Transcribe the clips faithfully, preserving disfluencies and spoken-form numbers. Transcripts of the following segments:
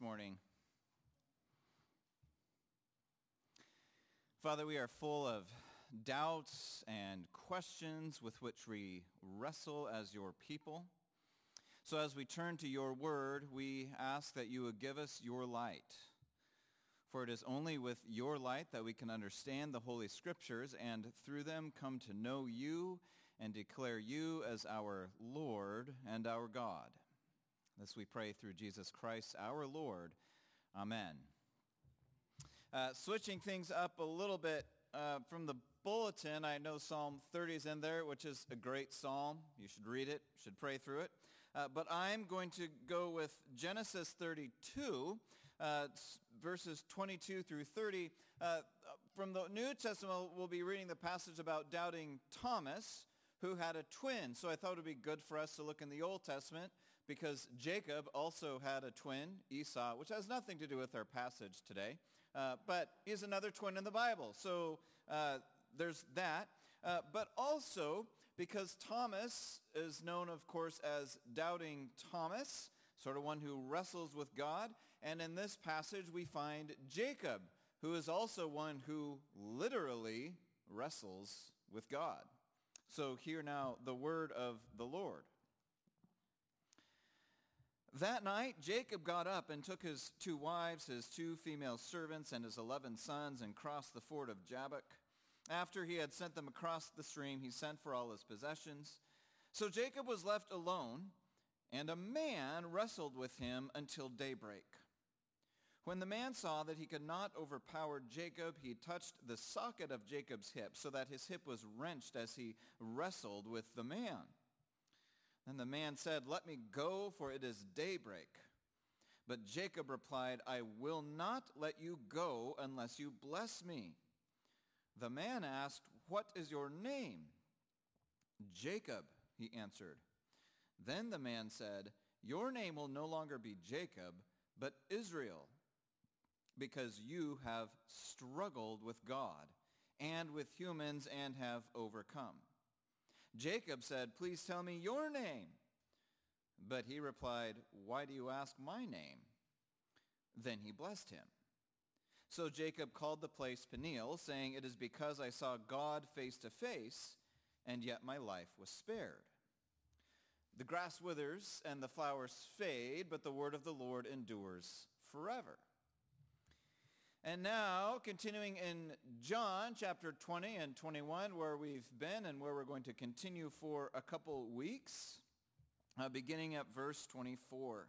this morning. Father, we are full of doubts and questions with which we wrestle as your people. So as we turn to your word, we ask that you would give us your light. For it is only with your light that we can understand the Holy Scriptures and through them come to know you and declare you as our Lord and our God. This we pray through Jesus Christ, our Lord. Amen. Uh, switching things up a little bit uh, from the bulletin, I know Psalm thirty is in there, which is a great psalm. You should read it, should pray through it. Uh, but I'm going to go with Genesis thirty-two, uh, verses twenty-two through thirty. Uh, from the New Testament, we'll be reading the passage about doubting Thomas, who had a twin. So I thought it would be good for us to look in the Old Testament, because Jacob also had a twin, Esau, which has nothing to do with our passage today. Uh, but he's another twin in the Bible. So uh, there's that. Uh, but also, because Thomas is known, of course, as Doubting Thomas, sort of one who wrestles with God. And in this passage, we find Jacob, who is also one who literally wrestles with God. So hear now the word of the Lord. That night, Jacob got up and took his two wives, his two female servants, and his eleven sons, and crossed the ford of Jabbok. After he had sent them across the stream, he sent for all his possessions. So Jacob was left alone, and a man wrestled with him until daybreak. When the man saw that he could not overpower Jacob, he touched the socket of Jacob's hip, so that his hip was wrenched as he wrestled with the man. Then the man said, "Let me go, for it is daybreak." But Jacob replied, "I will not let you go unless you bless me." The man asked, "What is your name?" "Jacob," he answered. Then the man said, "Your name will no longer be Jacob, but Israel, because you have struggled with God and with humans and have overcome." Jacob said, "Please tell me your name." But he replied, "Why do you ask my name?" Then he blessed him. So Jacob called the place Peniel, saying, "It is because I saw God face to face, and yet my life was spared." The grass withers and the flowers fade, but the word of the Lord endures forever. And now, continuing in John chapter twenty and twenty-one, where we've been and where we're going to continue for a couple weeks, uh, beginning at verse twenty-four.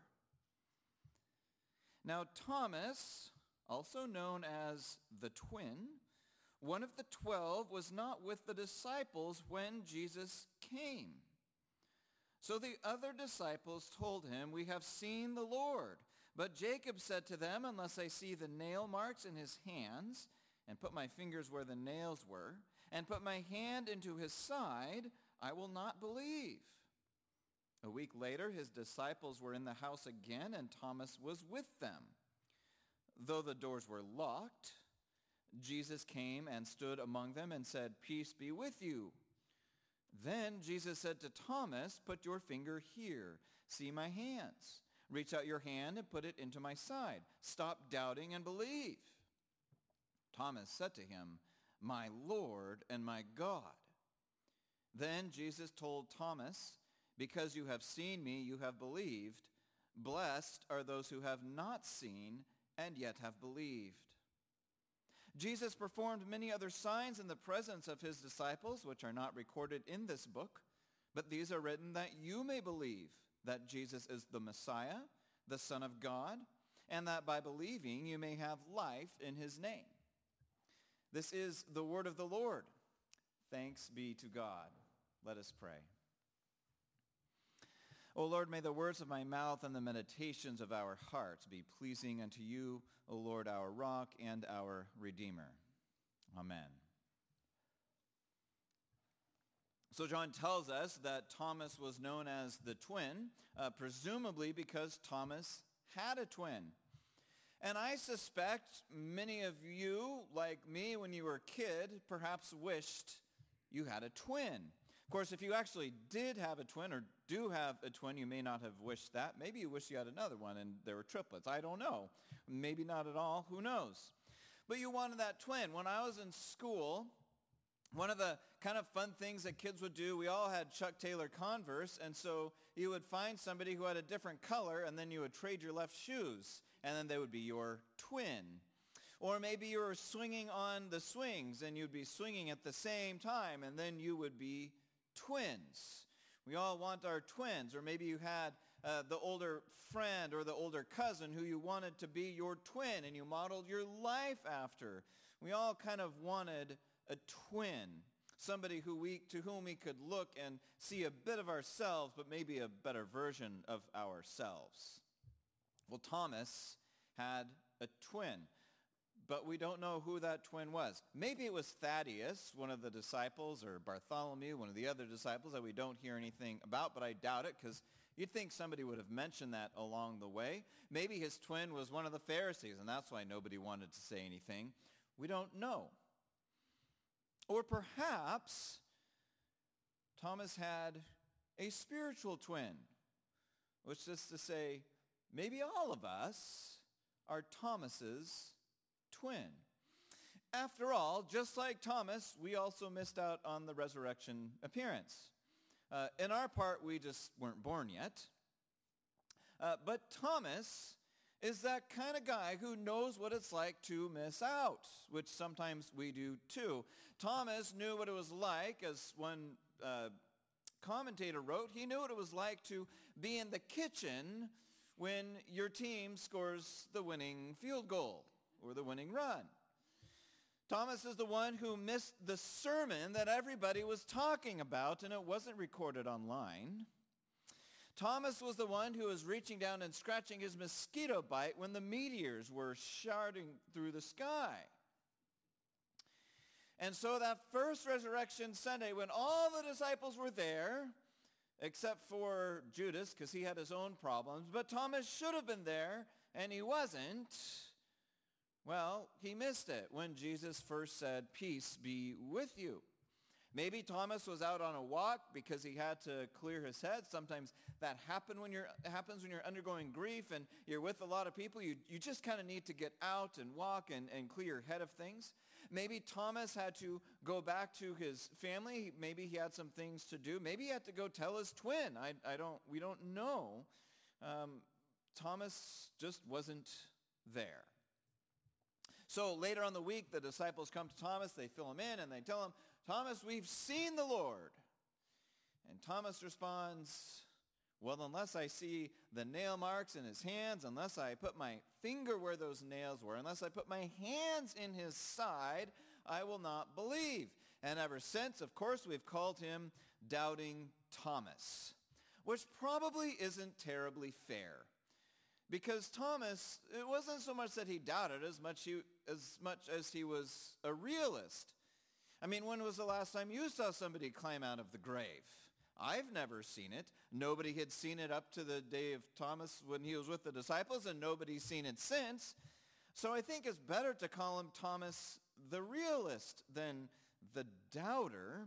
Now Thomas, also known as the twin, one of the twelve, was not with the disciples when Jesus came. So the other disciples told him, "We have seen the Lord." But Jacob said to them, "Unless I see the nail marks in his hands, and put my fingers where the nails were, and put my hand into his side, I will not believe." A week later, his disciples were in the house again, and Thomas was with them. Though the doors were locked, Jesus came and stood among them and said, "Peace be with you." Then Jesus said to Thomas, "Put your finger here. See my hands. Reach out your hand and put it into my side. Stop doubting and believe." Thomas said to him, "My Lord and my God." Then Jesus told Thomas, "Because you have seen me, you have believed. Blessed are those who have not seen and yet have believed." Jesus performed many other signs in the presence of his disciples, which are not recorded in this book, but these are written that you may believe that Jesus is the Messiah, the Son of God, and that by believing you may have life in his name. This is the word of the Lord. Thanks be to God. Let us pray. O Lord, may the words of my mouth and the meditations of our hearts be pleasing unto you, O Lord, our rock and our Redeemer. Amen. So John tells us that Thomas was known as the twin, uh, presumably because Thomas had a twin. And I suspect many of you, like me when you were a kid, perhaps wished you had a twin. course, if you actually did have a twin or do have a twin, you may not have wished that. Maybe you wish you had another one and there were triplets. I don't know. Maybe not at all. Who knows? But you wanted that twin. When I was in school, one of the kind of fun things that kids would do, we all had Chuck Taylor Converse, and so you would find somebody who had a different color, and then you would trade your left shoes, and then they would be your twin. Or maybe you were swinging on the swings, and you'd be swinging at the same time, and then you would be twins. We all want our twins. Or maybe you had uh, the older friend or the older cousin who you wanted to be your twin, and you modeled your life after. We all kind of wanted a twin, somebody who we, to whom we could look and see a bit of ourselves, but maybe a better version of ourselves. Well, Thomas had a twin, but we don't know who that twin was. Maybe it was Thaddeus, one of the disciples, or Bartholomew, one of the other disciples that we don't hear anything about, but I doubt it because you'd think somebody would have mentioned that along the way. Maybe his twin was one of the Pharisees, and that's why nobody wanted to say anything. We don't know. Or perhaps Thomas had a spiritual twin, which is to say, maybe all of us are Thomas's twin. After all, just like Thomas, we also missed out on the resurrection appearance. Uh, in our part, we just weren't born yet. Uh, but Thomas is that kind of guy who knows what it's like to miss out, which sometimes we do too. Thomas knew what it was like, as one uh, commentator wrote, he knew what it was like to be in the kitchen when your team scores the winning field goal or the winning run. Thomas is the one who missed the sermon that everybody was talking about, and it wasn't recorded online. Thomas was the one who was reaching down and scratching his mosquito bite when the meteors were sharding through the sky. And so that first Resurrection Sunday, when all the disciples were there, except for Judas, because he had his own problems, but Thomas should have been there, and he wasn't, well, he missed it when Jesus first said, "Peace be with you." Maybe Thomas was out on a walk because he had to clear his head. Sometimes that happen when you're, happens when you're undergoing grief and you're with a lot of people. You, you just kind of need to get out and walk and, and clear your head of things. Maybe Thomas had to go back to his family. Maybe he had some things to do. Maybe he had to go tell his twin. I, I don't, we don't know. Um, Thomas just wasn't there. So later on the week, the disciples come to Thomas. They fill him in and they tell him, "Thomas, we've seen the Lord." And Thomas responds, "Well, unless I see the nail marks in his hands, unless I put my finger where those nails were, unless I put my hands in his side, I will not believe." And ever since, of course, we've called him Doubting Thomas, which probably isn't terribly fair. Because Thomas, it wasn't so much that he doubted as much, he, as much as he was a realist. I mean, when was the last time you saw somebody climb out of the grave? I've never seen it. Nobody had seen it up to the day of Thomas when he was with the disciples, and nobody's seen it since. So I think it's better to call him Thomas the realist than the doubter.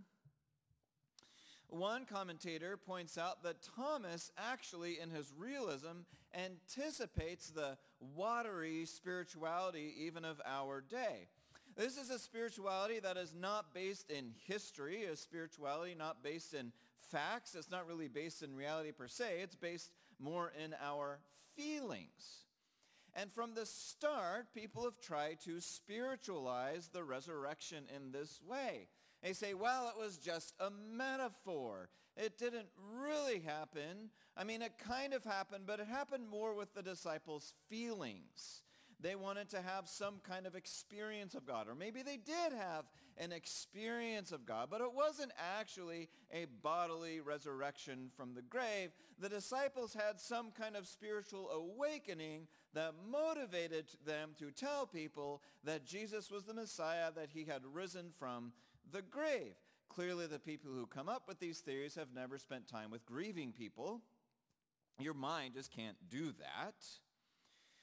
One commentator points out that Thomas actually, in his realism, anticipates the watery spirituality even of our day. This is a spirituality that is not based in history, a spirituality not based in facts. It's not really based in reality per se. It's based more in our feelings. And from the start, people have tried to spiritualize the resurrection in this way. They say, well, it was just a metaphor. It didn't really happen. I mean, it kind of happened, but it happened more with the disciples' feelings. They wanted to have some kind of experience of God, or maybe they did have an experience of God, but it wasn't actually a bodily resurrection from the grave. The disciples had some kind of spiritual awakening that motivated them to tell people that Jesus was the Messiah, that he had risen from the grave. Clearly, the people who come up with these theories have never spent time with grieving people. Your mind just can't do that.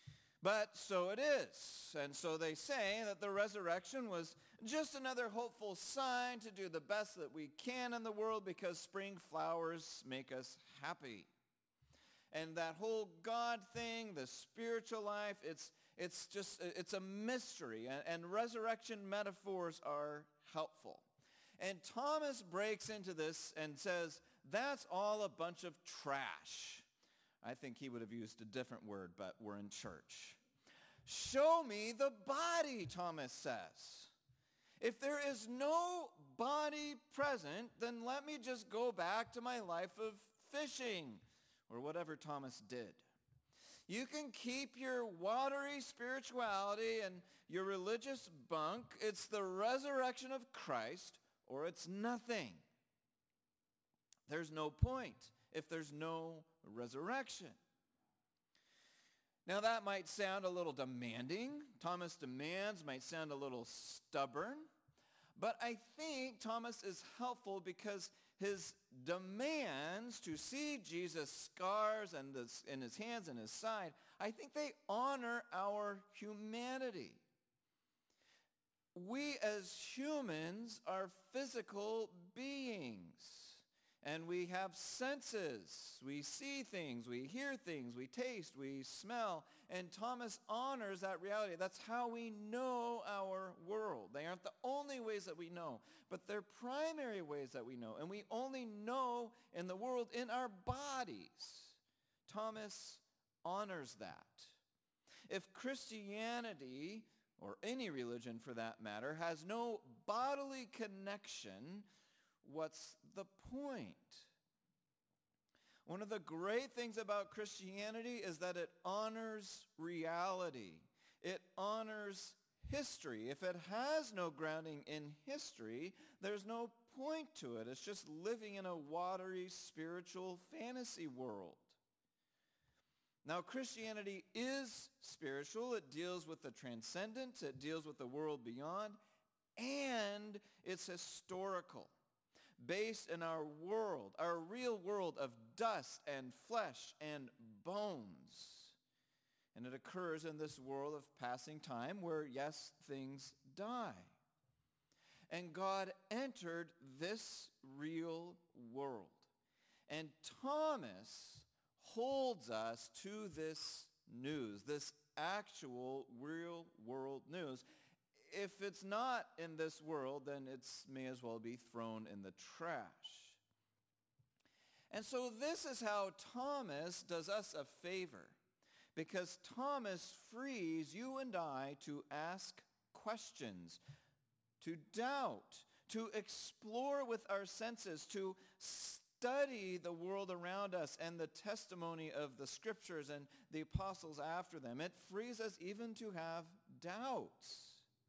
But so it is. And so they say that the resurrection was just another hopeful sign to do the best that we can in the world because spring flowers make us happy. And that whole God thing, the spiritual life, it's it's just, it's a mystery. And, and resurrection metaphors are helpful. And Thomas breaks into this and says, that's all a bunch of trash. I think he would have used a different word, but we're in church. Show me the body, Thomas says. If there is no body present, then let me just go back to my life of fishing, or whatever Thomas did. You can keep your watery spirituality and your religious bunk. It's the resurrection of Christ, or it's nothing. There's no point if there's no resurrection. Now that might sound a little demanding. Thomas' demands might sound a little stubborn. But I think Thomas is helpful because his demands to see Jesus' scars and this, in his hands and his side, I think they honor our humanity. We as humans are physical beings. And we have senses. We see things, we hear things, we taste, we smell. And Thomas honors that reality. That's how we know our world. They aren't the only ways that we know, but they're primary ways that we know. And we only know in the world in our bodies. Thomas honors that. If Christianity, or any religion for that matter, has no bodily connection, what's the point? One of the great things about Christianity is that it honors reality. It honors history. If it has no grounding in history, there's no point to it. It's just living in a watery spiritual fantasy world. Now, Christianity is spiritual. It deals with the transcendent. It deals with the world beyond. And it's historical. Based in our world, our real world of dust and flesh and bones. And it occurs in this world of passing time where, yes, things die. And God entered this real world. And Thomas holds us to this news, this actual real world news. If it's not in this world, then it may as well be thrown in the trash. And so this is how Thomas does us a favor, because Thomas frees you and I to ask questions, to doubt, to explore with our senses, to study the world around us and the testimony of the scriptures and the apostles after them. It frees us even to have doubts.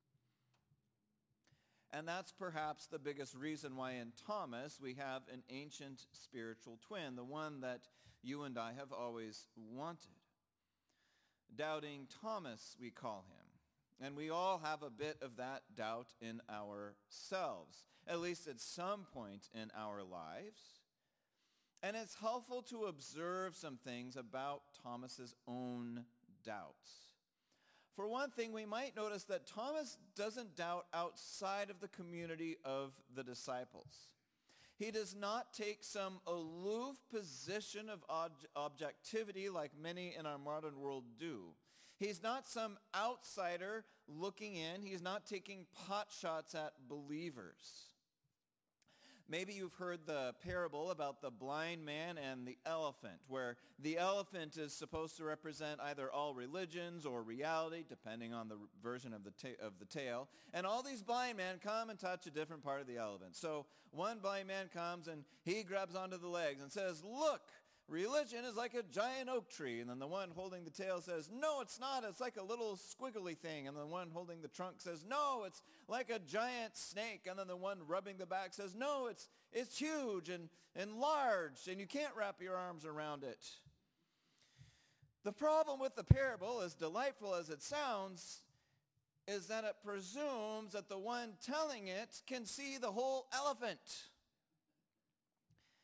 And that's perhaps the biggest reason why in Thomas we have an ancient spiritual twin, the one that you and I have always wanted. Doubting Thomas, we call him. And we all have a bit of that doubt in ourselves, at least at some point in our lives. And it's helpful to observe some things about Thomas's own doubts. For one thing, we might notice that Thomas doesn't doubt outside of the community of the disciples. He does not take some aloof position of ob- objectivity like many in our modern world do. He's not some outsider looking in. He's not taking pot shots at believers. Maybe you've heard the parable about the blind man and the elephant, where the elephant is supposed to represent either all religions or reality, depending on the version of the ta- of the tale. And all these blind men come and touch a different part of the elephant. So one blind man comes and he grabs onto the legs and says, "Look, religion is like a giant oak tree." And then the one holding the tail says, "No, it's not. It's like a little squiggly thing." And the one holding the trunk says, "No, it's like a giant snake." And then the one rubbing the back says, "No, it's it's huge and, and large, and you can't wrap your arms around it." The problem with the parable, as delightful as it sounds, is that it presumes that the one telling it can see the whole elephant.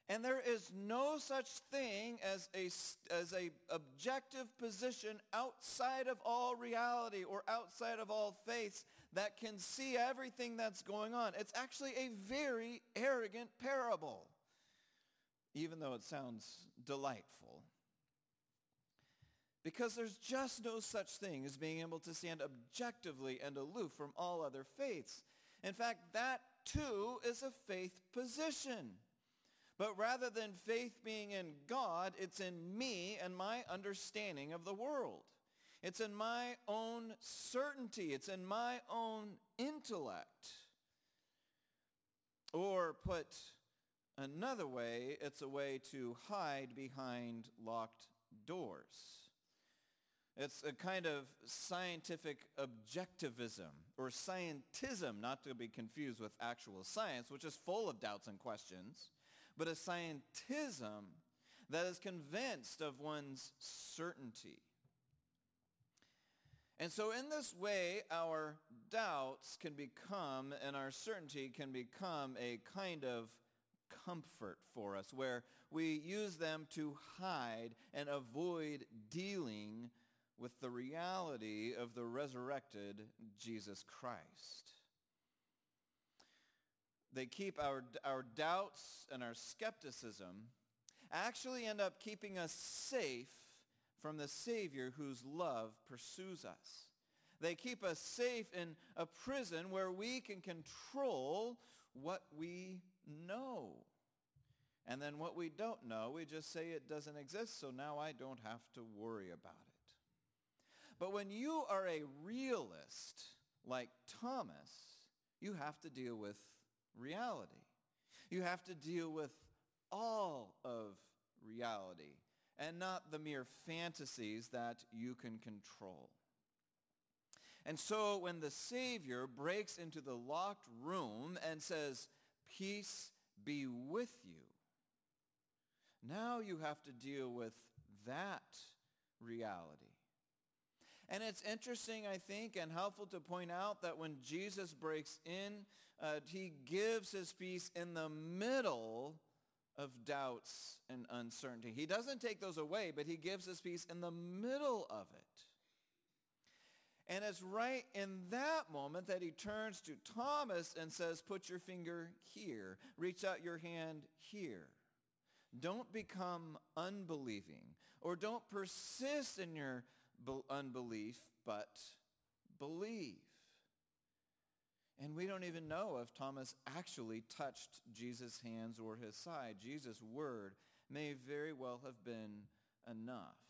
And there is no such thing as a, as a objective position outside of all reality or outside of all faiths that can see everything that's going on. It's actually a very arrogant parable, even though it sounds delightful. Because there's just no such thing as being able to stand objectively and aloof from all other faiths. In fact, that too is a faith position. But rather than faith being in God, it's in me and my understanding of the world. It's in my own certainty. It's in my own intellect. Or put another way, it's a way to hide behind locked doors. It's a kind of scientific objectivism or scientism, not to be confused with actual science, which is full of doubts and questions, but a scientism that is convinced of one's certainty. And so in this way, our doubts can become, and our certainty can become a kind of comfort for us, where we use them to hide and avoid dealing with the reality of the resurrected Jesus Christ. They keep our, our doubts and our skepticism actually end up keeping us safe from the Savior whose love pursues us. They keep us safe in a prison where we can control what we know. And then what we don't know, we just say it doesn't exist, so now I don't have to worry about it. But when you are a realist like Thomas, you have to deal with reality. You have to deal with all of reality and not the mere fantasies that you can control. And so when the Savior breaks into the locked room and says, "Peace be with you," now you have to deal with that reality. And it's interesting, I think, and helpful to point out that when Jesus breaks in, uh, he gives his peace in the middle of doubts and uncertainty. He doesn't take those away, but he gives his peace in the middle of it. And it's right in that moment that he turns to Thomas and says, "Put your finger here. Reach out your hand here." Don't become unbelieving, or don't persist in your unbelief, but believe. And we don't even know if Thomas actually touched Jesus' hands or his side. Jesus' word may very well have been enough.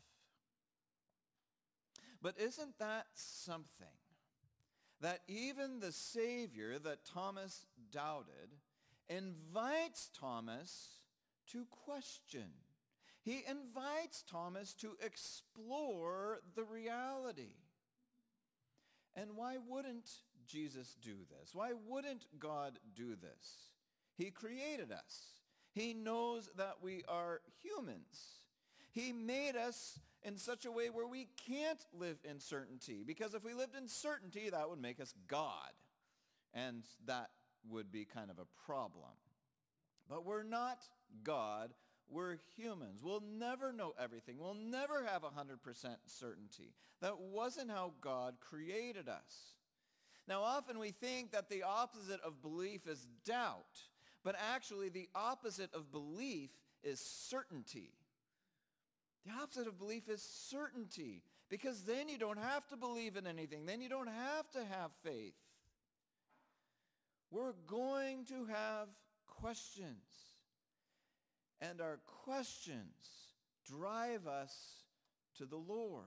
But isn't that something? That even the Savior that Thomas doubted invites Thomas to question. He invites Thomas to explore the reality. And why wouldn't Jesus do this? Why wouldn't God do this? He created us. He knows that we are humans. He made us in such a way where we can't live in certainty. Because if we lived in certainty, that would make us God. And that would be kind of a problem. But we're not God. We're humans. We'll never know everything. We'll never have one hundred percent certainty. That wasn't how God created us. Now, often we think that the opposite of belief is doubt, but actually the opposite of belief is certainty. The opposite of belief is certainty, because then you don't have to believe in anything. Then you don't have to have faith. We're going to have questions. And our questions drive us to the Lord.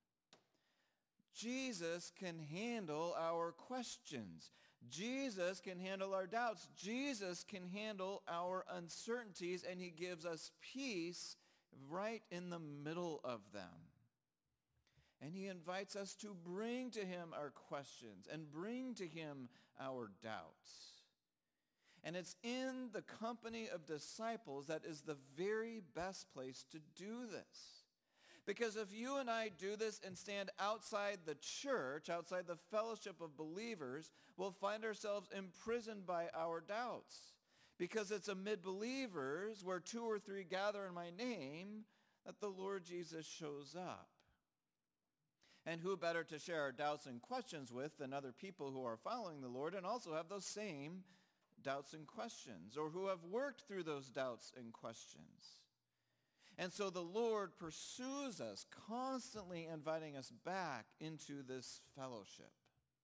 Jesus can handle our questions. Jesus can handle our doubts. Jesus can handle our uncertainties, and he gives us peace right in the middle of them. And he invites us to bring to him our questions and bring to him our doubts. And it's in the company of disciples that is the very best place to do this. Because if you and I do this and stand outside the church, outside the fellowship of believers, we'll find ourselves imprisoned by our doubts. Because it's amid believers where two or three gather in my name that the Lord Jesus shows up. And who better to share our doubts and questions with than other people who are following the Lord and also have those same doubts and questions, or who have worked through those doubts and questions. And so the Lord pursues us, constantly inviting us back into this fellowship.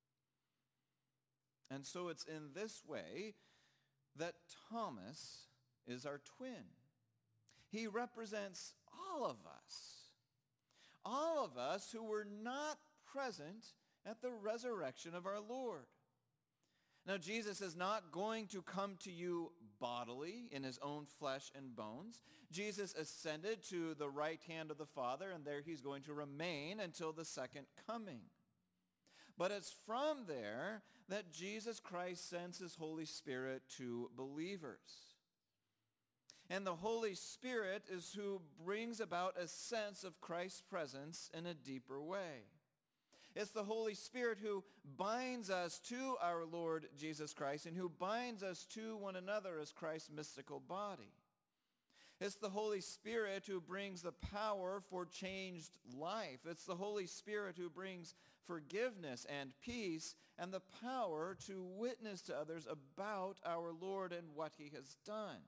And so it's in this way that Thomas is our twin. He represents all of us. All of us who were not present at the resurrection of our Lord. Now, Jesus is not going to come to you bodily in his own flesh and bones. Jesus ascended to the right hand of the Father, and there he's going to remain until the second coming. But it's from there that Jesus Christ sends his Holy Spirit to believers. And the Holy Spirit is who brings about a sense of Christ's presence in a deeper way. It's the Holy Spirit who binds us to our Lord Jesus Christ and who binds us to one another as Christ's mystical body. It's the Holy Spirit who brings the power for changed life. It's the Holy Spirit who brings forgiveness and peace and the power to witness to others about our Lord and what he has done.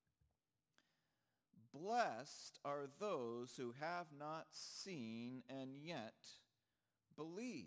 Blessed are those who have not seen and yet believed.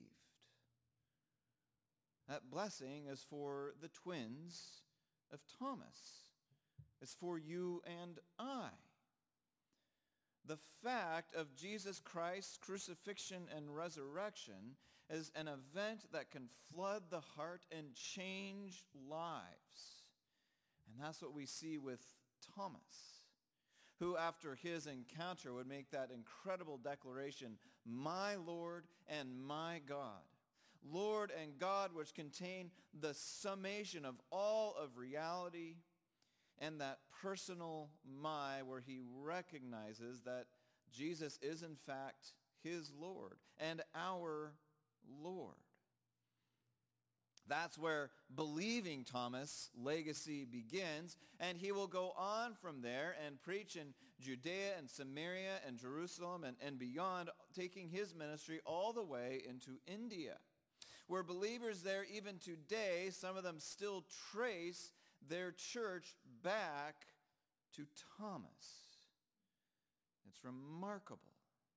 That blessing is for the twins of Thomas. It's for you and I. The fact of Jesus Christ's crucifixion and resurrection is an event that can flood the heart and change lives. And that's what we see with Thomas, who after his encounter would make that incredible declaration, my Lord and my God. Lord and God, which contain the summation of all of reality, and that personal my, where he recognizes that Jesus is in fact his Lord and our Lord. That's where believing Thomas' legacy begins, and he will go on from there and preach in Judea and Samaria and Jerusalem and, and beyond, taking his ministry all the way into India, where believers there even today, some of them still trace their church back to Thomas. It's remarkable.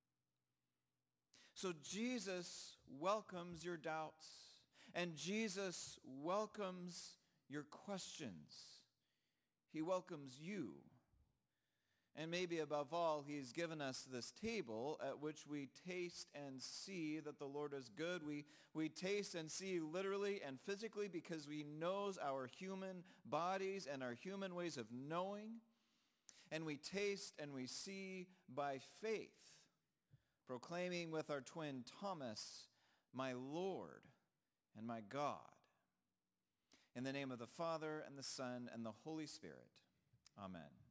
So Jesus welcomes your doubts. And Jesus welcomes your questions. He welcomes you. And maybe above all, he's given us this table at which we taste and see that the Lord is good. We, we taste and see literally and physically because he knows our human bodies and our human ways of knowing. And we taste and we see by faith, proclaiming with our twin Thomas, my Lord and my God. In the name of the Father, and the Son, and the Holy Spirit. Amen.